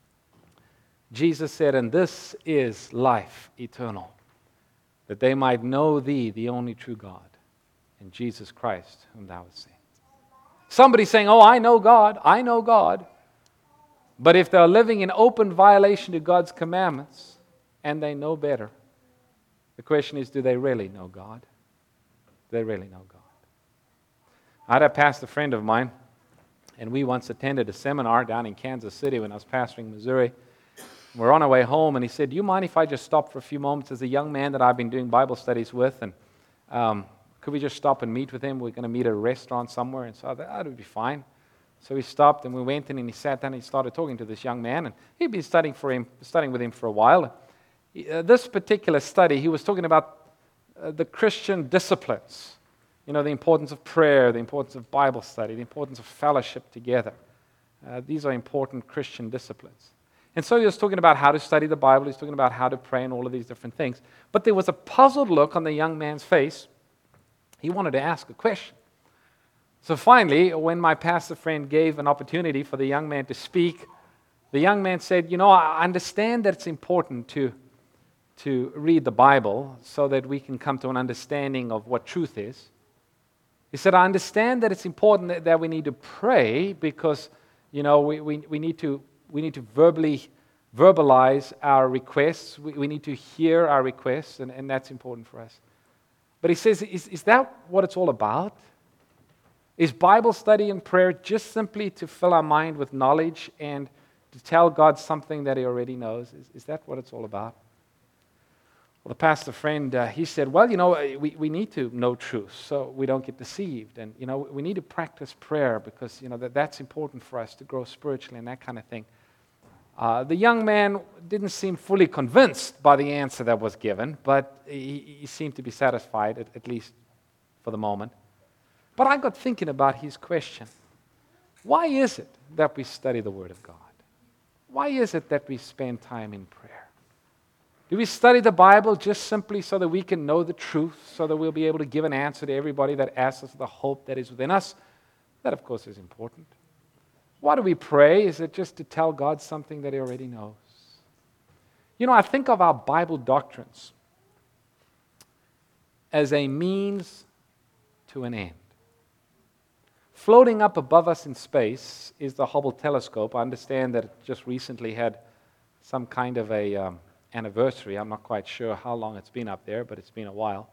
Jesus said, "And this is life eternal, that they might know Thee, the only true God, and Jesus Christ, whom Thou hast sent." Somebody saying, "Oh, I know God, I know God." But if they're living in open violation to God's commandments, and they know better, the question is, do they really know God? Do they really know God? I had a pastor friend of mine, and we once attended a seminar down in Kansas City when I was pastoring Missouri. We're on our way home, and he said, "Do you mind if I just stop for a few moments? There's a young man that I've been doing Bible studies with, and could we just stop and meet with him? We're going to meet at a restaurant somewhere." And so I thought, that would be fine. So we stopped, and we went in, and he sat down, and he started talking to this young man, and he'd been studying with him for a while. This particular study, he was talking about the Christian disciplines. You know, the importance of prayer, the importance of Bible study, the importance of fellowship together. These are important Christian disciplines. And so he was talking about how to study the Bible, he was talking about how to pray and all of these different things. But there was a puzzled look on the young man's face. He wanted to ask a question. So finally, when my pastor friend gave an opportunity for the young man to speak, the young man said, "You know, I understand that it's important to read the Bible so that we can come to an understanding of what truth is." He said, "I understand that it's important that we need to pray because, you know, we need to verbalize our requests. We need to hear our requests, and that's important for us." But he says, is that what it's all about? Is Bible study and prayer just simply to fill our mind with knowledge and to tell God something that He already knows? Is that what it's all about? Well, the pastor friend, he said, well, we need to know truth so we don't get deceived. And, we need to practice prayer because, that's important for us to grow spiritually and that kind of thing. The young man didn't seem fully convinced by the answer that was given, but he seemed to be satisfied, at least for the moment. But I got thinking about his question. Why is it that we study the Word of God? Why is it that we spend time in prayer? Do we study the Bible just simply so that we can know the truth, so that we'll be able to give an answer to everybody that asks us the hope that is within us? That, of course, is important. Why do we pray? Is it just to tell God something that He already knows? I think of our Bible doctrines as a means to an end. Floating up above us in space is the Hubble telescope. I understand that it just recently had some kind of a anniversary. I'm not quite sure how long it's been up there, but it's been a while.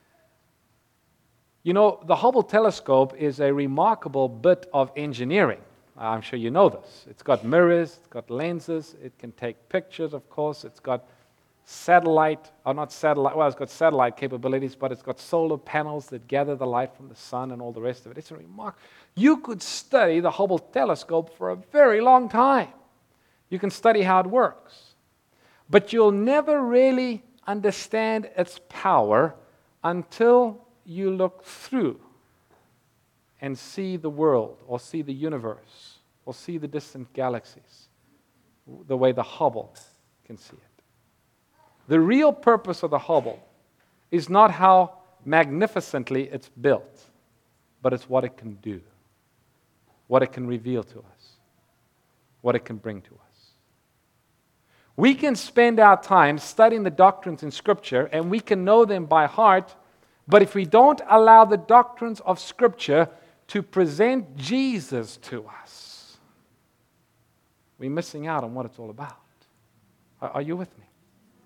The Hubble telescope is a remarkable bit of engineering. I'm sure you know this. It's got mirrors, it's got lenses, it can take pictures, of course. It's got it's got satellite capabilities, but it's got solar panels that gather the light from the sun and all the rest of it. It's a remarkable. You could study the Hubble telescope for a very long time. You can study how it works. But you'll never really understand its power until you look through and see the world, or see the universe, or see the distant galaxies, the way the Hubble can see it. The real purpose of the Hubble is not how magnificently it's built, but it's what it can do, what it can reveal to us, what it can bring to us. We can spend our time studying the doctrines in Scripture, and we can know them by heart, but if we don't allow the doctrines of Scripture to present Jesus to us, we're missing out on what it's all about. Are you with me?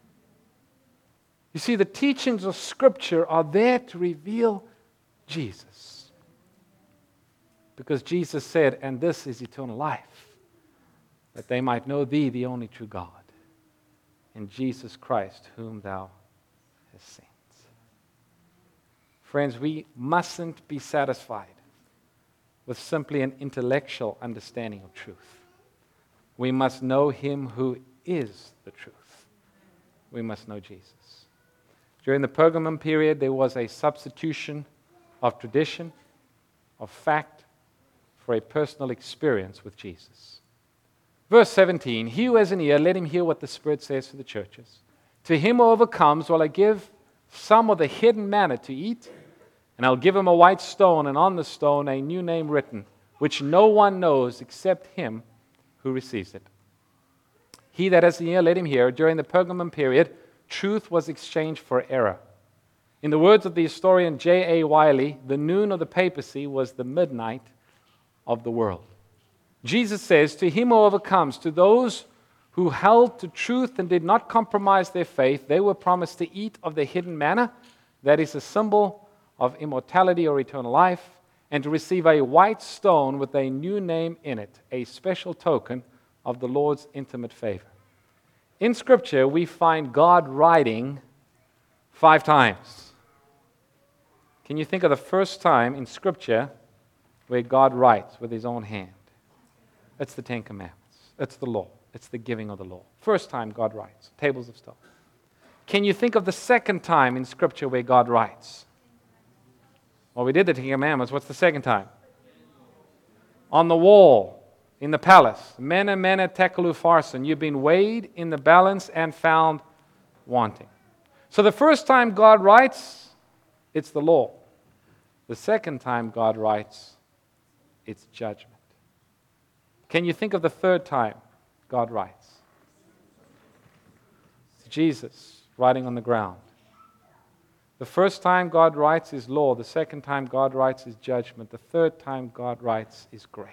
You see, the teachings of Scripture are there to reveal Jesus. Because Jesus said, and this is eternal life, that they might know thee, the only true God, and Jesus Christ, whom thou hast sent. Friends, we mustn't be satisfied with simply an intellectual understanding of truth. We must know Him who is the truth. We must know Jesus. During the Pergamum period, there was a substitution of tradition, of fact, for a personal experience with Jesus. Verse 17, he who has an ear, let him hear what the Spirit says to the churches. To him who overcomes, will I give some of the hidden manna to eat, and I'll give him a white stone, and on the stone a new name written, which no one knows except him who receives it. He that has an ear, let him hear. During the Pergamum period, truth was exchanged for error. In the words of the historian J.A. Wiley, the noon of the papacy was the midnight of the world. Jesus says, to him who overcomes, to those who held to truth and did not compromise their faith, they were promised to eat of the hidden manna, that is a symbol of immortality or eternal life, and to receive a white stone with a new name in it, a special token of the Lord's intimate favor. In Scripture, we find God writing 5 times. Can you think of the first time in Scripture where God writes with His own hand? It's the 10 Commandments. It's the law. It's the giving of the law. First time God writes, tables of stone. Can you think of the second time in Scripture where God writes? Well, we did the 10 Commandments. What's the second time? On the wall, in the palace. Mene, mene, tekel upharsin. You've been weighed in the balance and found wanting. So the first time God writes, it's the law. The second time God writes, it's judgment. Can you think of the third time God writes? It's Jesus writing on the ground. The first time God writes is law. The second time God writes is judgment. The third time God writes is grace.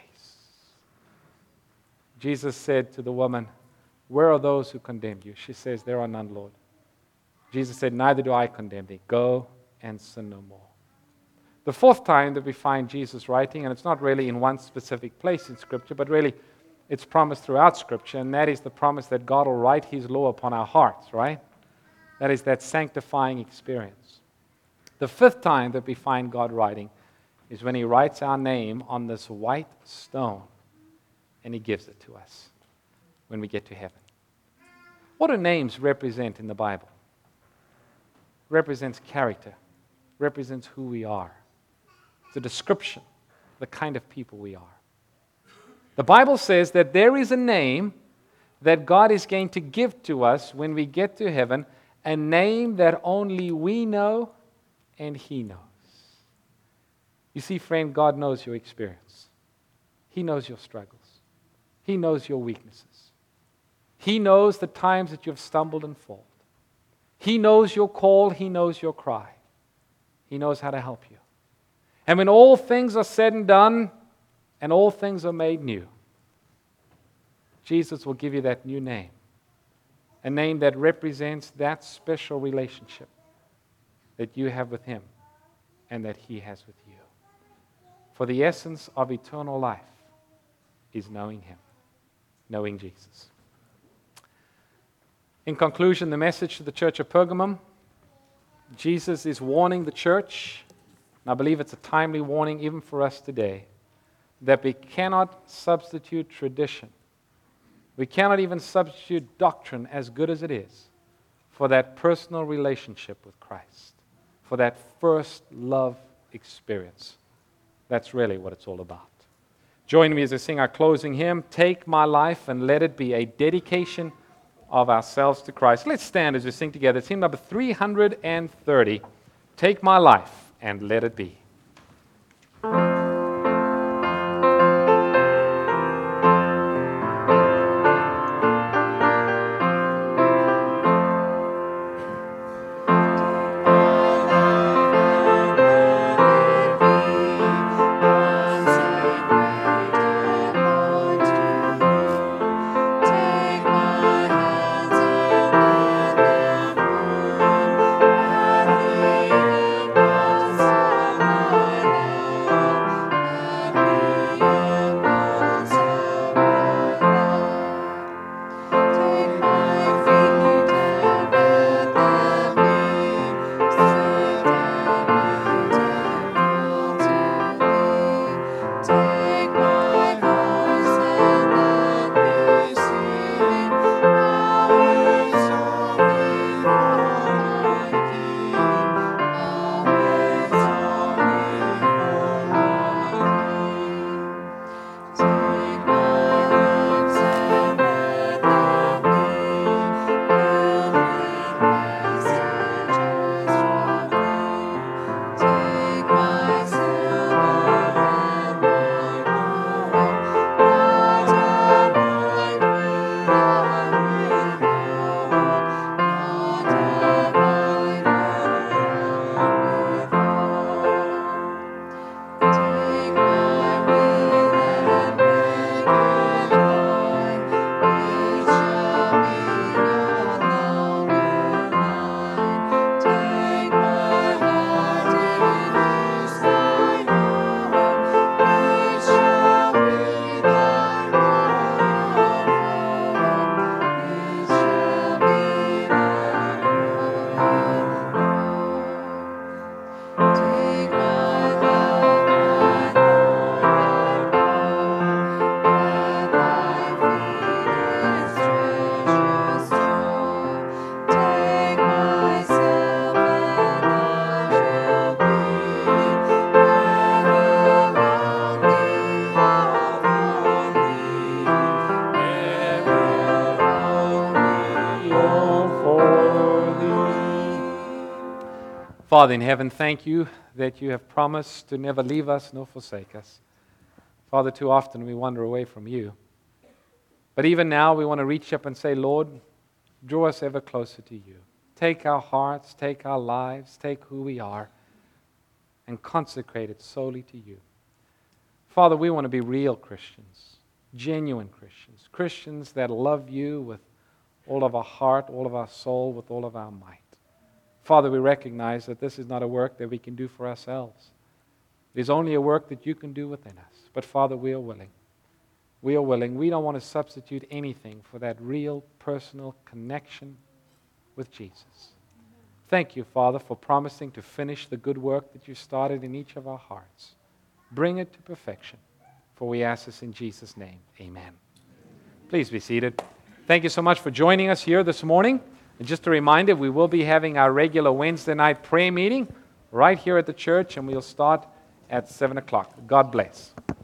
Jesus said to the woman, where are those who condemned you? She says, there are none, Lord. Jesus said, neither do I condemn thee. Go and sin no more. The fourth time that we find Jesus writing, and it's not really in one specific place in Scripture, but really it's promised throughout Scripture, and that is the promise that God will write His law upon our hearts, right? That is that sanctifying experience. The fifth time that we find God writing is when He writes our name on this white stone and He gives it to us when we get to heaven. What do names represent in the Bible? Represents character, represents who we are. It's a description of the kind of people we are. The Bible says that there is a name that God is going to give to us when we get to heaven, a name that only we know and He knows. You see, friend, God knows your experience. He knows your struggles. He knows your weaknesses. He knows the times that you've stumbled and fallen. He knows your call. He knows your cry. He knows how to help you. And when all things are said and done and all things are made new, Jesus will give you that new name, a name that represents that special relationship that you have with Him and that He has with you. For the essence of eternal life is knowing Him, knowing Jesus. In conclusion, the message to the church of Pergamum, Jesus is warning the church, and I believe it's a timely warning even for us today, that we cannot substitute tradition. We cannot even substitute doctrine, as good as it is, for that personal relationship with Christ, for that first love experience. That's really what it's all about. Join me as I sing our closing hymn, Take My Life, and let it be a dedication of ourselves to Christ. Let's stand as we sing together. It's hymn number 330, Take My Life, and let it be. Father in heaven, thank you that you have promised to never leave us nor forsake us. Father, too often we wander away from you. But even now we want to reach up and say, Lord, draw us ever closer to you. Take our hearts, take our lives, take who we are, and consecrate it solely to you. Father, we want to be real Christians, genuine Christians, Christians that love you with all of our heart, all of our soul, with all of our might. Father, we recognize that this is not a work that we can do for ourselves. It is only a work that you can do within us. But Father, we are willing. We are willing. We don't want to substitute anything for that real personal connection with Jesus. Thank you, Father, for promising to finish the good work that you started in each of our hearts. Bring it to perfection. For we ask this in Jesus' name. Amen. Please be seated. Thank you so much for joining us here this morning. And just a reminder, we will be having our regular Wednesday night prayer meeting right here at the church, and we'll start at 7 o'clock. God bless.